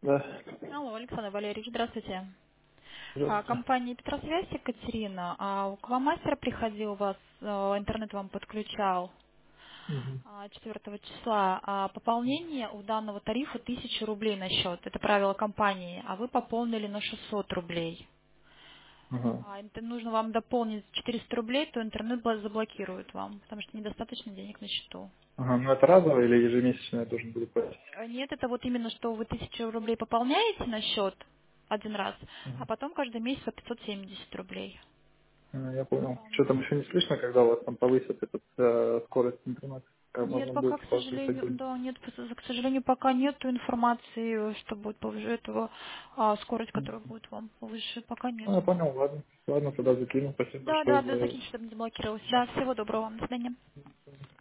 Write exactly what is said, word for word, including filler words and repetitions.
Да. Алло, Александр Валерьевич, здравствуйте. А, Здравствуйте. компания Петросвязь, Екатерина. А, к вам мастер приходил, у вас э, интернет вам подключал Мгм. а, четвёртого числа. А, пополнение у данного тарифа тысяча рублей на счет. Это правило компании. А вы пополнили на шестьсот рублей. Ага. А, это нужно вам дополнить четыреста рублей, то интернет бла- заблокирует вам, потому что недостаточно денег на счету. Ага, ну это разово или ежемесячно я должен буду платить? Э, Нет, это вот именно, что вы тысячу рублей пополняете на счет один раз, а Ага. потом каждый месяц по пятьсот семьдесят рублей. А, я понял. Что там Пополняете. еще не слышно, когда у вас там повысят этот, э, скорость интернета? Как Нет, можно пока, будет к пользоваться сожалению, деньги? да, нет, к сожалению, пока нет информации, что будет повыше этого, а, скорость, Мгм. которая будет вам выше, пока Ну, я нету. понял, ладно. Ладно, тогда закину. Спасибо Да, большое да, да, за... закиньте, чтобы не заблокировалось. Да, всего доброго вам, до свидания.